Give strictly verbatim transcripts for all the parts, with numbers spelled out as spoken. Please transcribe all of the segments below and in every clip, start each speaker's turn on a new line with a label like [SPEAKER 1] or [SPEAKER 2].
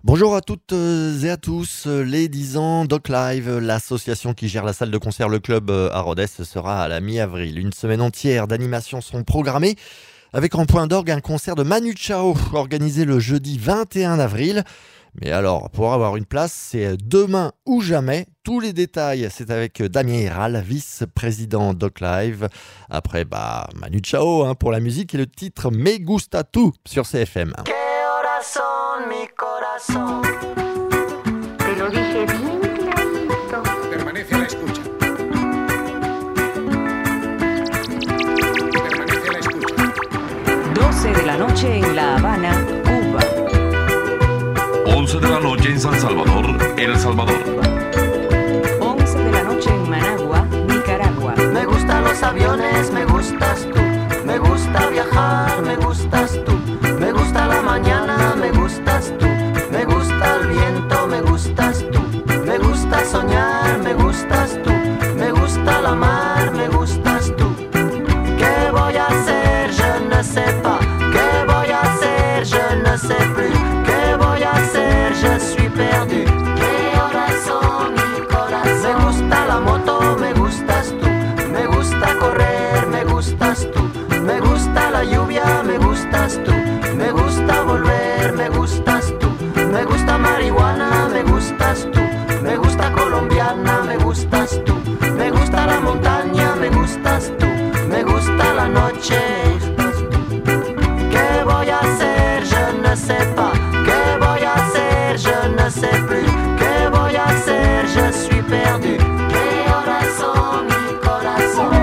[SPEAKER 1] Bonjour à toutes et à tous. Les dix ans Doc Live, l'association qui gère la salle de concert Le Club à Rodez, sera à la mi-avril. Une semaine entière d'animations sont programmées, avec en point d'orgue un concert de Manu Chao, organisé le jeudi vingt et un avril. Mais alors, pour avoir une place, c'est demain ou jamais. Tous les détails, c'est avec Damien Héral, vice-président Doc Live. Après, bah, Manu Chao hein, pour la musique et le titre Me Gusta Tu sur C F M.
[SPEAKER 2] Corazón, mi corazón. Te lo dije bien clarito.
[SPEAKER 3] Permanece a la escucha. Permanece a la escucha.
[SPEAKER 4] doce de la noche en La Habana, Cuba.
[SPEAKER 5] once de la noche en San Salvador, El Salvador.
[SPEAKER 4] once de la noche en Managua, Nicaragua.
[SPEAKER 2] Me gustan los aviones, me gustas tú. Me gusta viajar, me gustas tú. Me gusta la mañana, me gustas tú. Me gusta el viento, me gustas tú. Me gusta soñar, me gustas tú. Me gusta la mar, me gustas tú. ¿Qué voy a hacer? Je ne sais pas. ¿Qué voy a hacer? Je ne sais plus. ¿Qué voy a hacer? Je suis perdu. ¿Qué horas son, mi corazón? Me gusta la moto, me gustas tú. Me gusta correr, me gustas tú. Me gusta la lluvia, me gustas tú. Me gusta volver, me gustas tú. Me gusta marihuana, me gustas tú. Me gusta colombiana, me gustas tú. Me gusta la montaña, me gustas tú. Me gusta la noche, me gustas tú. ¿Qué voy a hacer? Je ne sais pas. ¿Qué voy a hacer? Je ne sais plus. ¿Qué voy a hacer? Je suis perdu. ¿Qué horas son, mi corazón?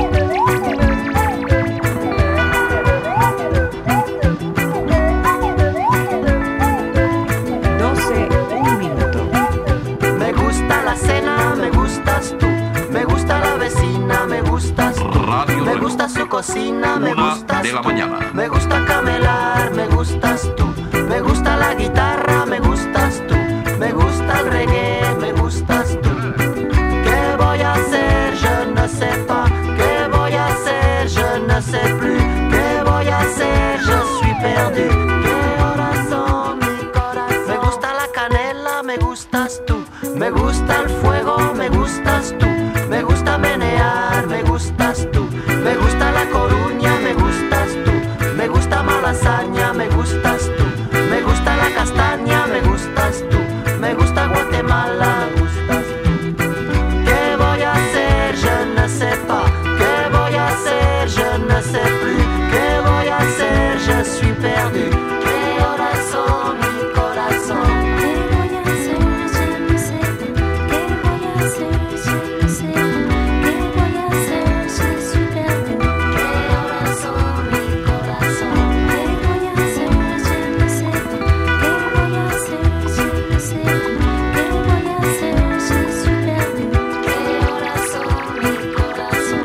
[SPEAKER 4] doce, un minuto.
[SPEAKER 2] Me gusta la cena, me gustas tú. Me gusta la vecina, me gustas tú.
[SPEAKER 5] Radio
[SPEAKER 2] Me
[SPEAKER 5] Reloj.
[SPEAKER 2] gusta su cocina, me
[SPEAKER 5] Una
[SPEAKER 2] gustas
[SPEAKER 5] de la
[SPEAKER 2] tú.
[SPEAKER 5] mañana.
[SPEAKER 2] Me gusta camelar, me gustas tú. Me gusta la guitarra, me gustas tú. Me gusta el reggae, me gustas tú. ¿Qué voy a hacer? Je ne sais pas. ¿Qué voy a hacer? Je ne sais plus. ¿Qué voy a hacer? Je suis perdu. ¿Qué horas son, mi corazón? Me gusta la canela, me gustas tú. Me gusta el fuego, me gustas tú. Me gusta menear, me gustas tú. Me gusta la Coruña, me gustas tú. Me gusta Malasaña, me gustas tú. Me gusta la castaña, me gustas tú. Me gusta Guatemala, me gustas tú. ¿Qué voy a hacer? Je ne sais pas. ¿Qué voy a hacer? Je ne sais plus. ¿Qué voy a hacer? Je suis perdu. ¿Qué horas son, mi corazón?
[SPEAKER 6] ¿Qué voy a hacer? Je ne sais pas. ¿Qué voy a hacer? Je ne sais pas. ¿Qué voy a hacer? Je suis perdu.
[SPEAKER 2] ¿Qué horas son, mi corazón?
[SPEAKER 6] ¿Qué voy a hacer? Je ne sais pas. ¿Qué voy a hacer? Je ne sais pas. ¿Qué voy a hacer? Je suis perdu.
[SPEAKER 2] ¿Qué horas son, mi corazón?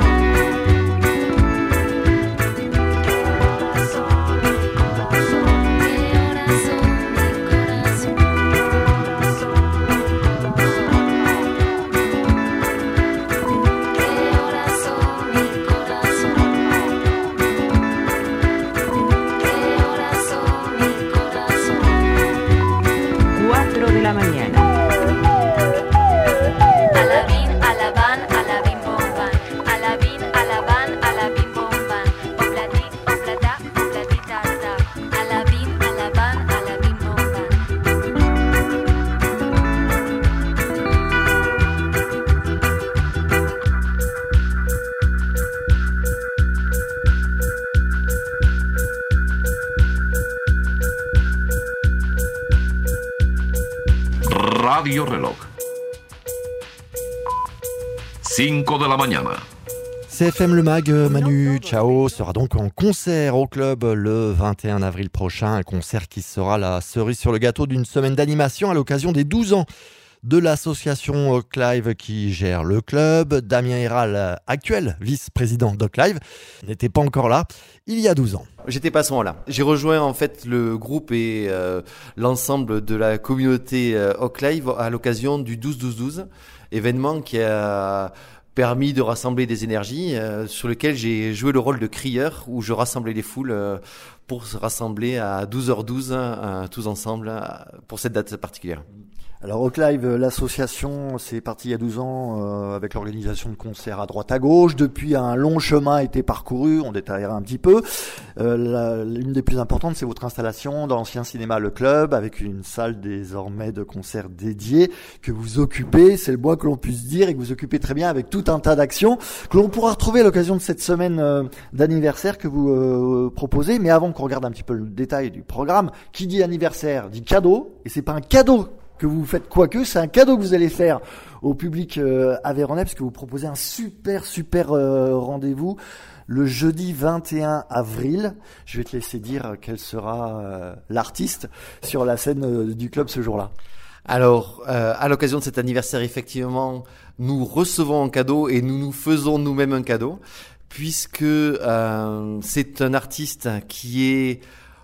[SPEAKER 4] cuatro de la mañana.
[SPEAKER 6] Alabín, alabán, alabín, bomban. Alabín, alabán, alabín, bomban. Oblati, oblata, oblatita, ta. Alabín, alabán, alabín, bomban.
[SPEAKER 5] Radio Reloj. cinq de la mañana.
[SPEAKER 1] C F M Le Mag, Manu Chao sera donc en concert au club le vingt et un avril prochain. Un concert qui sera la cerise sur le gâteau d'une semaine d'animation à l'occasion des douze ans de l'association Doc Live qui gère le club. Damien Héral, actuel vice-président Doc Live, n'était pas encore là il y a douze ans.
[SPEAKER 7] J'étais pas à ce moment-là. J'ai rejoint en fait le groupe et euh, l'ensemble de la communauté euh, Doc Live à l'occasion du douze douze douze, événement qui a permis de rassembler des énergies euh, sur lesquelles j'ai joué le rôle de crieur où je rassemblais les foules euh, pour se rassembler à douze heures douze euh, tous ensemble euh, pour cette date particulière.
[SPEAKER 1] Alors Oak-Live, l'association, c'est parti il y a douze ans euh, avec l'organisation de concerts à droite à gauche. Depuis, un long chemin a été parcouru, on détaillera un petit peu. Euh, la, l'une des plus importantes, c'est votre installation dans l'ancien cinéma Le Club, avec une salle désormais de concert dédiée que vous occupez, c'est le moins que l'on puisse dire, et que vous occupez très bien avec tout un tas d'actions que l'on pourra retrouver à l'occasion de cette semaine euh, d'anniversaire que vous euh, proposez. Mais avant qu'on regarde un petit peu le détail du programme, qui dit anniversaire dit cadeau, et c'est pas un cadeau que vous faites, quoique c'est un cadeau que vous allez faire au public euh, aveyronnais, parce que vous proposez un super super euh, rendez-vous le jeudi vingt et un avril. Je vais te laisser dire quel sera euh, l'artiste sur la scène euh, du club ce jour-là.
[SPEAKER 7] Alors, euh, à l'occasion de cet anniversaire, effectivement, nous recevons un cadeau et nous nous faisons nous-mêmes un cadeau, puisque euh, c'est un artiste qui est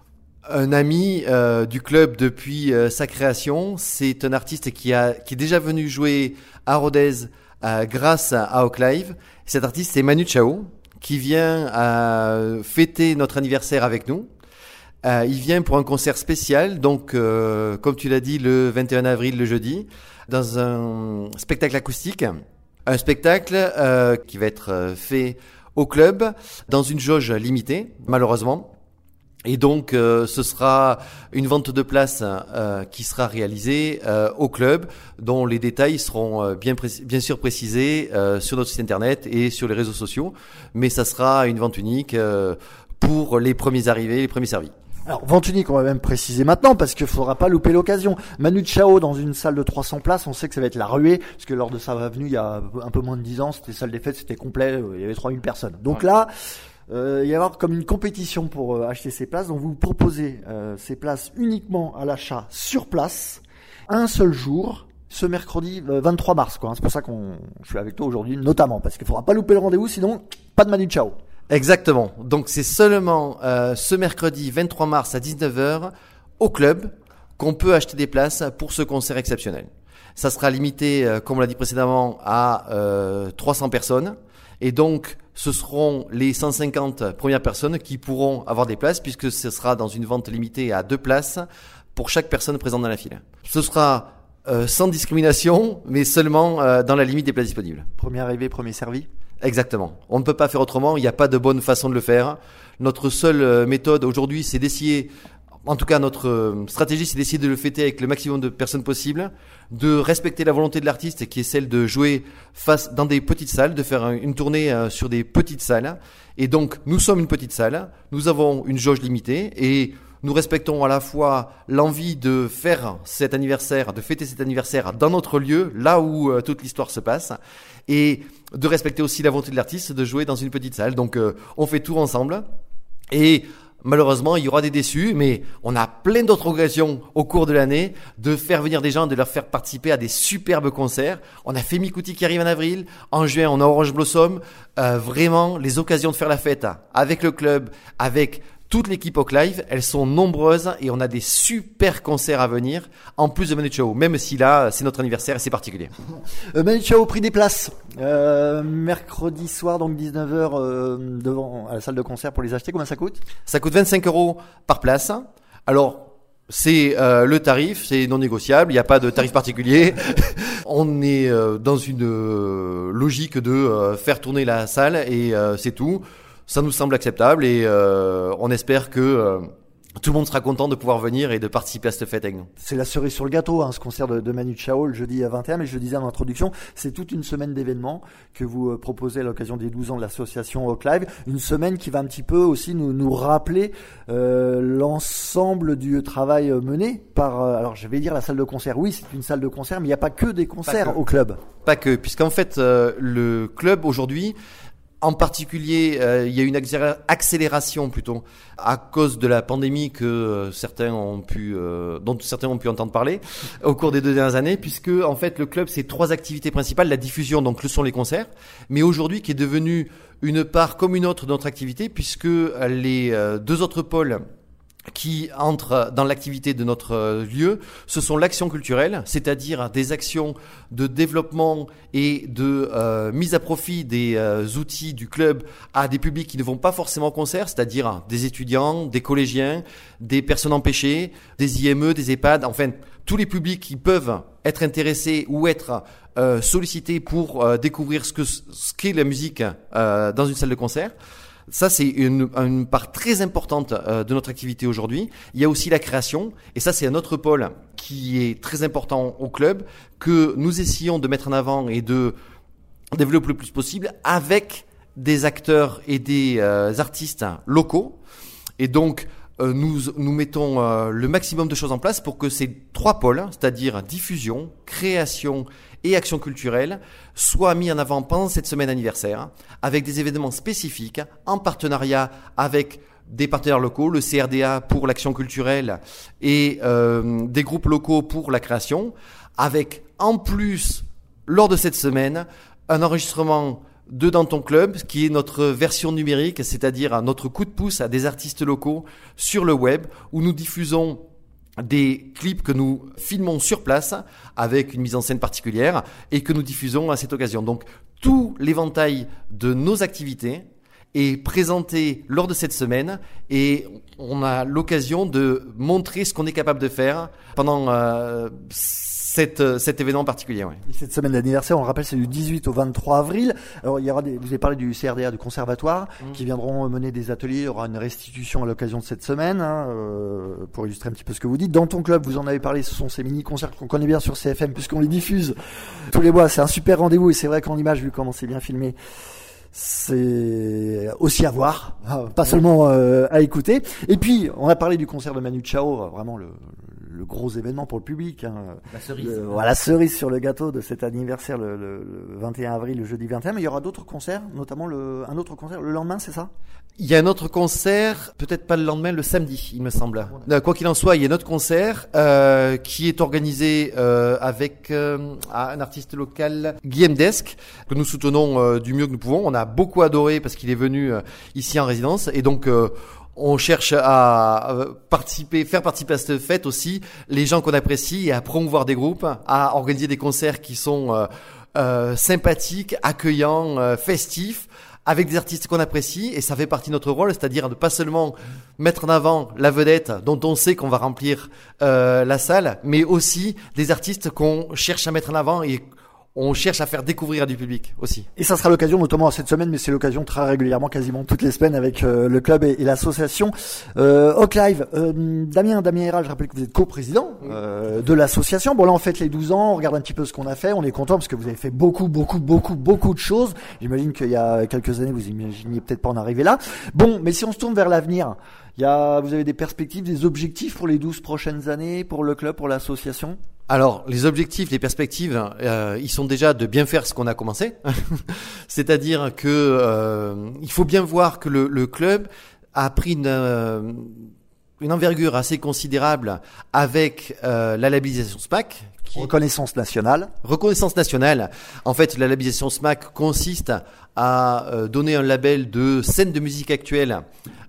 [SPEAKER 7] un ami euh, du club depuis euh, sa création. C'est un artiste qui a qui est déjà venu jouer à Rodez euh, grâce à Oak-Live. Cet artiste, c'est Manu Chao, qui vient euh, fêter notre anniversaire avec nous. Euh, il vient pour un concert spécial, donc euh, comme tu l'as dit, le vingt et un avril, le jeudi, dans un spectacle acoustique. Un spectacle euh, qui va être fait au club, dans une jauge limitée, malheureusement. Et donc, euh, ce sera une vente de places euh, qui sera réalisée euh, au club, dont les détails seront euh, bien, pré- bien sûr précisés euh, sur notre site internet et sur les réseaux sociaux. Mais ça sera une vente unique euh, pour les premiers arrivés, les premiers servis.
[SPEAKER 1] Alors, vente unique, on va même préciser maintenant, parce qu'il faudra pas louper l'occasion. Manu Chao, dans une salle de trois cents places, on sait que ça va être la ruée, parce que lors de sa venue, il y a un peu moins de dix ans, c'était salle des fêtes, c'était complet, il y avait trois mille personnes. Donc ouais. Là, Euh, il va y avoir comme une compétition pour euh, acheter ces places. Donc vous proposez euh, ces places uniquement à l'achat sur place, un seul jour, ce mercredi euh, vingt-trois mars. Quoi, hein. C'est pour ça qu'on je suis avec toi aujourd'hui, notamment parce qu'il faudra pas louper le rendez-vous, sinon pas de Manu Chao.
[SPEAKER 7] Exactement. Donc c'est seulement euh, ce mercredi vingt-trois mars à dix-neuf heures au club qu'on peut acheter des places pour ce concert exceptionnel. Ça sera limité, euh, comme on l'a dit précédemment, à euh, trois cents personnes. Et donc, ce seront les cent cinquante premières personnes qui pourront avoir des places, puisque ce sera dans une vente limitée à deux places pour chaque personne présente dans la file. Ce sera euh, sans discrimination, mais seulement euh, dans la limite des places disponibles.
[SPEAKER 1] Premier arrivé, premier servi.
[SPEAKER 7] Exactement. On ne peut pas faire autrement. Il n'y a pas de bonne façon de le faire. Notre seule euh, méthode aujourd'hui, c'est d'essayer... En tout cas, notre stratégie, c'est d'essayer de le fêter avec le maximum de personnes possible, de respecter la volonté de l'artiste, qui est celle de jouer face dans des petites salles, de faire une tournée sur des petites salles. Et donc, nous sommes une petite salle, nous avons une jauge limitée, et nous respectons à la fois l'envie de faire cet anniversaire, de fêter cet anniversaire dans notre lieu, là où euh, toute l'histoire se passe, et de respecter aussi la volonté de l'artiste de jouer dans une petite salle. Donc, euh, on fait tout ensemble, et malheureusement, il y aura des déçus, mais on a plein d'autres occasions au cours de l'année de faire venir des gens, de leur faire participer à des superbes concerts. On a Femi Kuti qui arrive en avril. En juin, on a Orange Blossom. Euh, vraiment, les occasions de faire la fête avec le club, avec toute l'équipe Oak-Live, elles sont nombreuses et on a des super concerts à venir, en plus de Manu Chao, même si là, c'est notre anniversaire et c'est particulier.
[SPEAKER 1] Euh, Manu Chao, prix des places. Euh, mercredi soir, donc dix-neuf heures, euh, devant à la salle de concert pour les acheter. Combien ça coûte ?
[SPEAKER 7] Ça coûte vingt-cinq euros par place. Alors, c'est euh, le tarif, c'est non négociable, il n'y a pas de tarif particulier. On est euh, dans une euh, logique de euh, faire tourner la salle et euh, c'est tout. Ça nous semble acceptable et euh, on espère que euh, tout le monde sera content de pouvoir venir et de participer à cette fête avec nous.
[SPEAKER 1] C'est la cerise sur le gâteau, hein, ce concert de, de Manu Chao le jeudi à vingt et un, mais je le disais en introduction, c'est toute une semaine d'événements que vous euh, proposez à l'occasion des douze ans de l'association Oak-Live. Une semaine qui va un petit peu aussi nous, nous rappeler euh, l'ensemble du travail mené par, euh, alors je vais dire la salle de concert. Oui, c'est une salle de concert, mais il n'y a pas que des concerts au club.
[SPEAKER 7] Pas que, puisqu'en fait, euh, le club aujourd'hui, en particulier, euh, il y a une accélération plutôt à cause de la pandémie que euh, certains ont pu, euh, dont certains ont pu entendre parler au cours des deux dernières années, puisque en fait le club c'est trois activités principales, la diffusion donc le sont les concerts, mais aujourd'hui qui est devenu une part comme une autre de notre activité, puisque les euh, deux autres pôles qui entrent dans l'activité de notre euh, lieu, ce sont l'action culturelle, c'est-à-dire des actions de développement et de euh, mise à profit des euh, outils du club à des publics qui ne vont pas forcément au concert, c'est-à-dire des étudiants, des collégiens, des personnes empêchées, des I M E, des EHPAD, enfin tous les publics qui peuvent être intéressés ou être euh, sollicités pour euh, découvrir ce que ce qu'est la musique euh, dans une salle de concert. Ça, c'est une, une part très importante euh, de notre activité aujourd'hui. Il y a aussi la création, et ça, c'est un autre pôle qui est très important au club, que nous essayons de mettre en avant et de développer le plus possible avec des acteurs et des euh, artistes locaux. Et donc, euh, nous, nous mettons euh, le maximum de choses en place pour que ces trois pôles, c'est-à-dire diffusion, création et action culturelle, soient mis en avant pendant cette semaine anniversaire, avec des événements spécifiques, en partenariat avec des partenaires locaux, le C R D A pour l'action culturelle et euh, des groupes locaux pour la création, avec en plus, lors de cette semaine, un enregistrement de Dans ton club, qui est notre version numérique, c'est-à-dire notre coup de pouce à des artistes locaux sur le web, où nous diffusons des clips que nous filmons sur place avec une mise en scène particulière et que nous diffusons à cette occasion. Donc, tout l'éventail de nos activités est présenté lors de cette semaine et on a l'occasion de montrer ce qu'on est capable de faire pendant euh, cette, cet événement particulier. Ouais.
[SPEAKER 8] Et cette semaine d'anniversaire, on le rappelle, c'est du dix-huit au vingt-trois avril. Alors, il y aura des, vous avez parlé du C R D A, du conservatoire, mmh. qui viendront mener des ateliers. Il y aura une restitution à l'occasion de cette semaine, hein, euh, pour illustrer un petit peu ce que vous dites. Dans ton club, vous en avez parlé, ce sont ces mini-concerts qu'on connaît bien sur C F M, puisqu'on les diffuse tous les mois. C'est un super rendez-vous et c'est vrai qu'en image, vu comment c'est bien filmé, c'est aussi à voir, pas seulement euh, à écouter. Et puis, on a parlé du concert de Manu Chao, vraiment le, le gros événement pour le public. Hein.
[SPEAKER 7] La cerise.
[SPEAKER 8] Le, voilà, cerise sur le gâteau de cet anniversaire le, le, le vingt et un avril, le jeudi vingt et un. Mais il y aura d'autres concerts, notamment le, un autre concert le lendemain, c'est ça ?
[SPEAKER 7] Il y a un autre concert, peut-être pas le lendemain, le samedi, il me semble. Euh, quoi qu'il en soit, il y a un autre concert euh, qui est organisé euh, avec euh, un artiste local, Guillaume Desque, que nous soutenons euh, du mieux que nous pouvons. On a beaucoup adoré parce qu'il est venu euh, ici en résidence et donc euh, on cherche à participer, faire participer à cette fête aussi les gens qu'on apprécie et à promouvoir des groupes, à organiser des concerts qui sont euh, euh, sympathiques, accueillants, euh, festifs, avec des artistes qu'on apprécie, et ça fait partie de notre rôle, c'est-à-dire de pas seulement mettre en avant la vedette dont on sait qu'on va remplir euh, la salle, mais aussi des artistes qu'on cherche à mettre en avant et on cherche à faire découvrir à du public aussi.
[SPEAKER 8] Et ça sera l'occasion, notamment cette semaine, mais c'est l'occasion très régulièrement, quasiment toutes les semaines, avec euh, le club et, et l'association euh, Hawk Live. Euh, Damien, Damien Héral, je rappelle que vous êtes coprésident euh, de l'association. Bon là, on fête les douze ans, on regarde un petit peu ce qu'on a fait, on est content parce que vous avez fait beaucoup, beaucoup, beaucoup, beaucoup de choses. J'imagine qu'il y a quelques années, vous imaginiez peut-être pas en arriver là. Bon, mais si on se tourne vers l'avenir, il y a, vous avez des perspectives, des objectifs pour les douze prochaines années, pour le club, pour l'association ?
[SPEAKER 7] Alors, les objectifs, les perspectives, euh, ils sont déjà de bien faire ce qu'on a commencé. C'est-à-dire que euh, il faut bien voir que le, le club a pris une, euh, une envergure assez considérable avec euh, la labellisation S M A C. Qui
[SPEAKER 8] Reconnaissance nationale.
[SPEAKER 7] Reconnaissance nationale. En fait, la labellisation S M A C consiste à euh, donner un label de scène de musique actuelle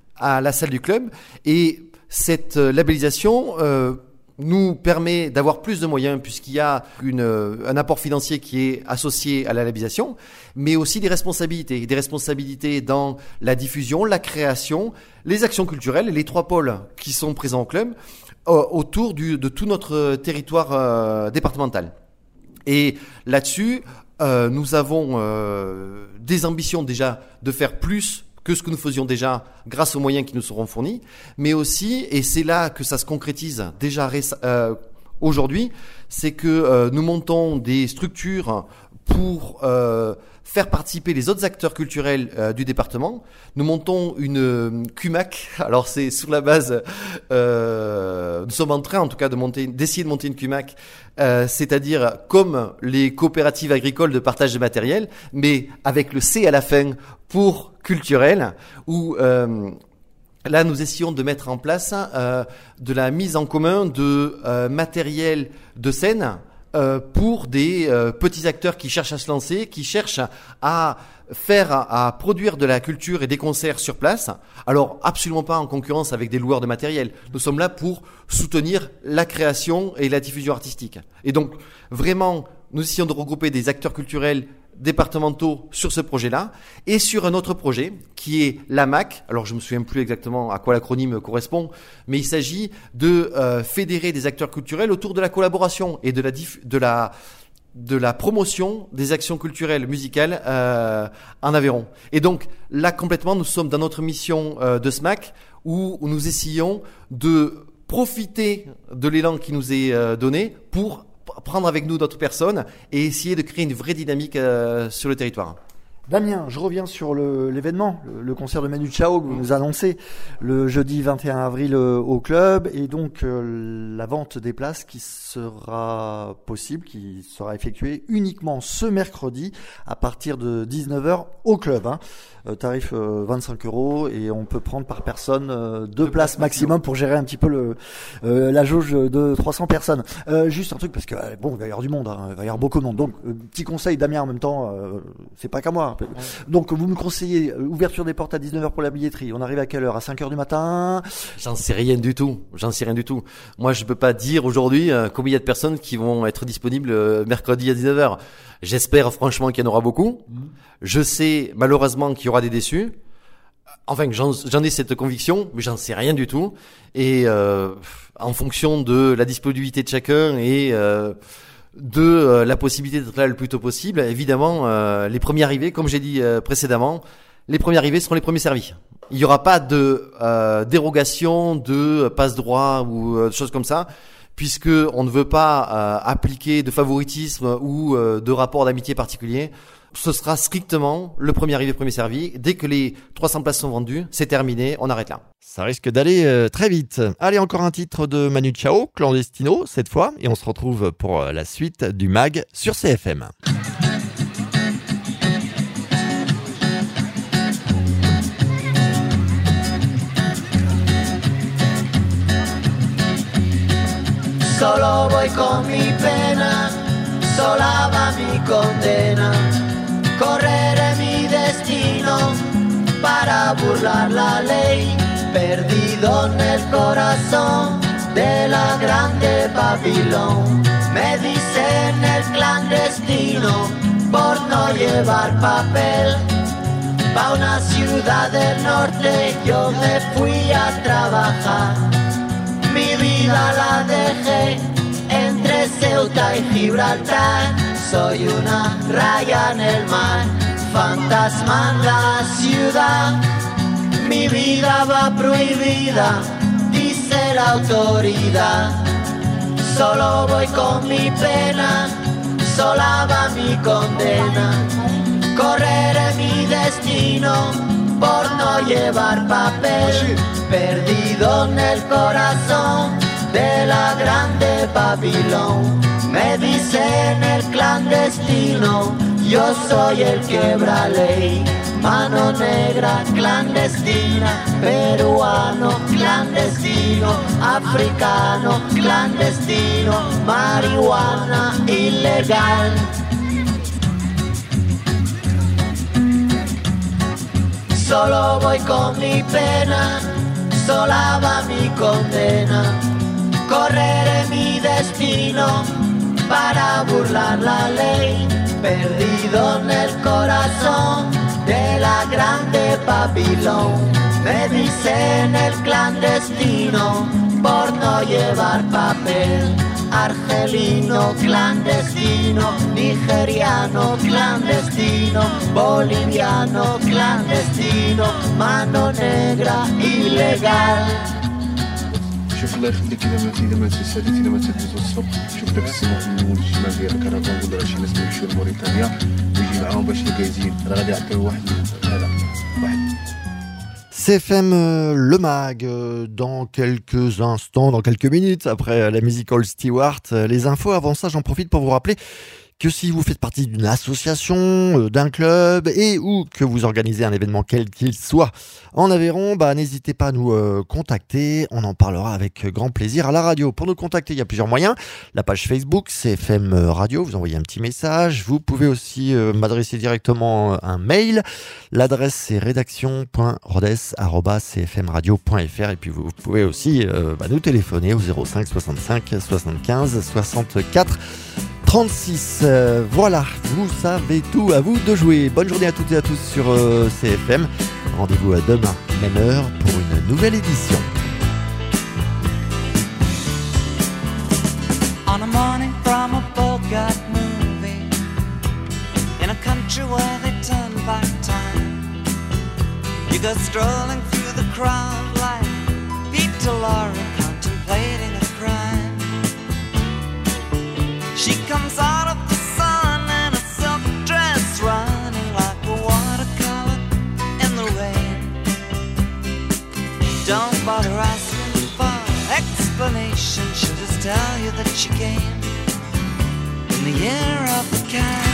[SPEAKER 7] à la salle du club. Et cette euh, labellisation euh, nous permet d'avoir plus de moyens puisqu'il y a une, un apport financier qui est associé à la labellisation, mais aussi des responsabilités, des responsabilités dans la diffusion, la création, les actions culturelles, les trois pôles qui sont présents au club euh, autour du, de tout notre territoire euh, départemental. Et là-dessus, euh, nous avons euh, des ambitions déjà de faire plus que ce que nous faisions déjà grâce aux moyens qui nous seront fournis, mais aussi, et c'est là que ça se concrétise déjà réc- euh, aujourd'hui, c'est que euh, nous montons des structures pour euh, faire participer les autres acteurs culturels euh, du département. Nous montons une euh, Q M A C. Alors c'est sur la base, euh, nous sommes en train en tout cas de monter, d'essayer de monter une Q M A C, euh, c'est-à-dire comme les coopératives agricoles de partage de matériel, mais avec le C à la fin pour culturel, où euh, là nous essayons de mettre en place euh, de la mise en commun de euh, matériel de scène. Euh, pour des euh, petits acteurs qui cherchent à se lancer, qui cherchent à faire à, à produire de la culture et des concerts sur place. Alors absolument pas en concurrence avec des loueurs de matériel. Nous sommes là pour soutenir la création et la diffusion artistique. Et donc vraiment, nous essayons de regrouper des acteurs culturels départementaux sur ce projet-là et sur un autre projet qui est l'A M A C. Alors je me souviens plus exactement à quoi l'acronyme correspond, mais il s'agit de euh, fédérer des acteurs culturels autour de la collaboration et de la diff- de la de la promotion des actions culturelles musicales euh, en Aveyron. Et donc là complètement, nous sommes dans notre mission euh, de S M A C où, où nous essayons de profiter de l'élan qui nous est euh, donné pour prendre avec nous d'autres personnes et essayer de créer une vraie dynamique euh, sur le territoire.
[SPEAKER 8] Damien, je reviens sur le, l'événement, le, le concert de Manu Chao que vous nous annoncez le jeudi vingt et un avril euh, au club, et donc euh, la vente des places qui sera possible, qui sera effectuée uniquement ce mercredi à partir de dix-neuf heures au club. Hein. Euh, tarif euh, vingt-cinq euros et on peut prendre par personne euh, deux, deux places maximum pour gérer un petit peu le euh, la jauge de trois cents personnes. Euh, juste un truc parce que euh, bon, il va y avoir du monde, hein, il va y avoir beaucoup de monde. Donc euh, petit conseil, Damien, en même temps, euh, c'est pas qu'à moi. Hein. Donc vous me conseillez euh, ouverture des portes à dix-neuf heures pour la billetterie. On arrive à quelle heure? À cinq heures du matin?
[SPEAKER 7] J'en sais rien du tout. J'en sais rien du tout. Moi, je peux pas dire aujourd'hui euh, combien il y a de personnes qui vont être disponibles euh, mercredi à dix-neuf heures. J'espère franchement qu'il y en aura beaucoup. Mmh. Je sais malheureusement qu'il y aura des déçus. Enfin, j'en, j'en ai cette conviction, mais j'en sais rien du tout. Et euh, en fonction de la disponibilité de chacun et euh, de euh, la possibilité d'être là le plus tôt possible, évidemment, euh, les premiers arrivés, comme j'ai dit euh, précédemment, les premiers arrivés seront les premiers servis. Il n'y aura pas de euh, dérogation, de passe-droit ou euh, choses comme ça, puisque on ne veut pas euh, appliquer de favoritisme ou euh, de rapport d'amitié particulier. Ce sera strictement le premier arrivé, premier servi. Dès que les trois cents places sont vendues, c'est terminé, on arrête là.
[SPEAKER 1] Ça risque d'aller euh, très vite. Allez, encore un titre de Manu Chao, Clandestino, cette fois, et on se retrouve pour la suite du mag sur C F M.
[SPEAKER 2] Solo voy con mi pena, sola va mi condena. Correré mi destino para burlar la ley, perdido en el corazón de la grande Babilón. Me dicen el clandestino por no llevar papel. Pa' una ciudad del norte yo me fui a trabajar. Mi vida la dejé entre Ceuta y Gibraltar. Soy una raya en el mar, fantasma en la ciudad. Mi vida va prohibida, dice la autoridad. Solo voy con mi pena, sola va mi condena. Correré mi destino por no llevar papel, perdido en el corazón de la grande Babilón. Me dicen el clandestino, yo soy el quebra ley. Mano negra clandestina, peruano clandestino, africano clandestino, marihuana ilegal. Solo voy con mi pena, sola va mi condena. Correré mi destino para burlar la ley, perdido en el corazón de la grande Babilón. Me dicen el clandestino por no llevar papel. Argelino clandestino, nigeriano clandestino, boliviano clandestino, mano negra ilegal.
[SPEAKER 9] شوف الله يخليك اذا ما اذا ما تساليت اذا ما تدوز السوق شوف داك السماح من الشمال ديال الكرفان ولا شي ناس يمشيو لموريتانيا ويجي معاهم باش يجازين راه غادي يعطيو واحد هذا واحد.
[SPEAKER 1] C F M, euh, le mag, euh, dans quelques instants, dans quelques minutes, après euh, la musical Stewart. Euh, les infos, avant ça, j'en profite pour vous rappeler que si vous faites partie d'une association, euh, d'un club et ou que vous organisez un événement quel qu'il soit en Aveyron, bah, n'hésitez pas à nous euh, contacter. On en parlera avec grand plaisir à la radio. Pour nous contacter, il y a plusieurs moyens. La page Facebook, c'est F M Radio. Vous envoyez un petit message. Vous pouvez aussi euh, m'adresser directement un mail. L'adresse, c'est rédaction point rodez arobase c f m radio point f r. Et puis, vous pouvez aussi euh, bah, nous téléphoner au zéro cinq soixante-cinq soixante-quinze soixante-quatre trente-six. Euh, voilà, vous savez tout, à vous de jouer. Bonne journée à toutes et à tous sur euh, C F M. Rendez-vous à demain, même heure, pour une nouvelle édition.
[SPEAKER 10] On a morning from a Bogart movie, in a country where they turn back time, you go strolling through the crowd like Peter Lorre contemplating a crime. She comes out of the sun in a silk dress, running like a watercolor in the rain. Don't bother asking for explanation, she'll just tell you that she came in the year of the cat.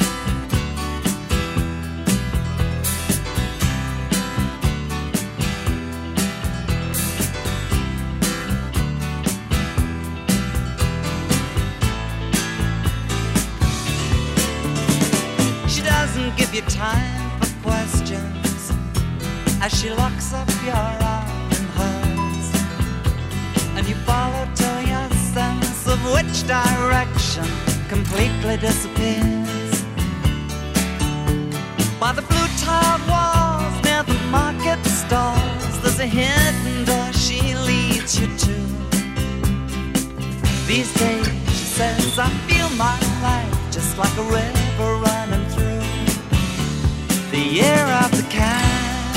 [SPEAKER 10] She doesn't give you time for questions as she locks up your arm in hers, and you follow till your sense of which direction completely disappears. By the blue tiled walls near the market stalls, there's a hidden door she leads you to. These days, she says, I feel my life just like a river running through the year of the cat.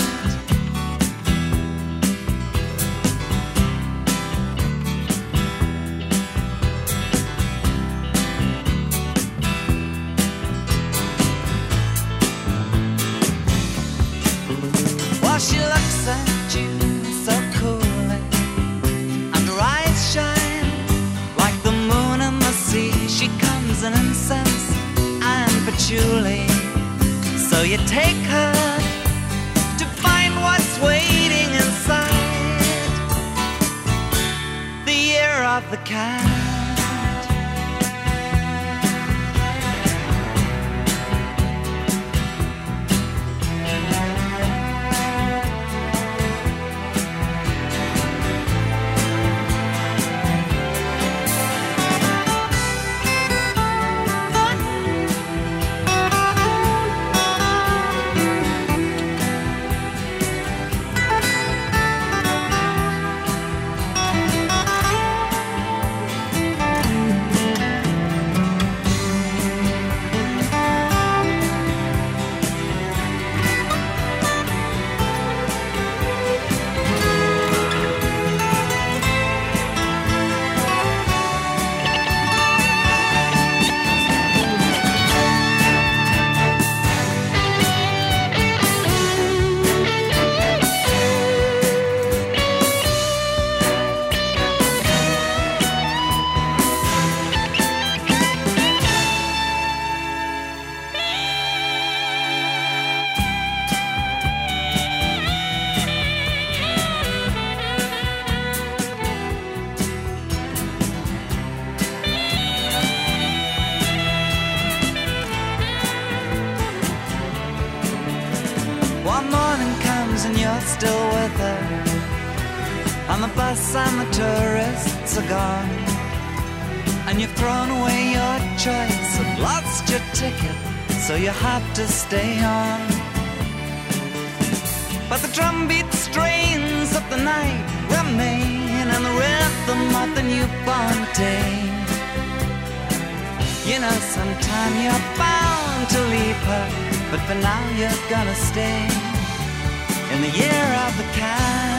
[SPEAKER 10] While she looks at you so coolly, and her eyes shine like the moon and the sea, she comes in incense and patchouli. So you take her to find what's waiting inside the year of the cat. One morning comes and you're still with her, and the bus and the tourists are gone, and you've thrown away your choice and lost your ticket, so you have to stay on. But the drumbeat strains of the night remain, and the rhythm of the newborn day. You know sometime you're bound to leave her, but for now you're gonna stay in the year of the cat.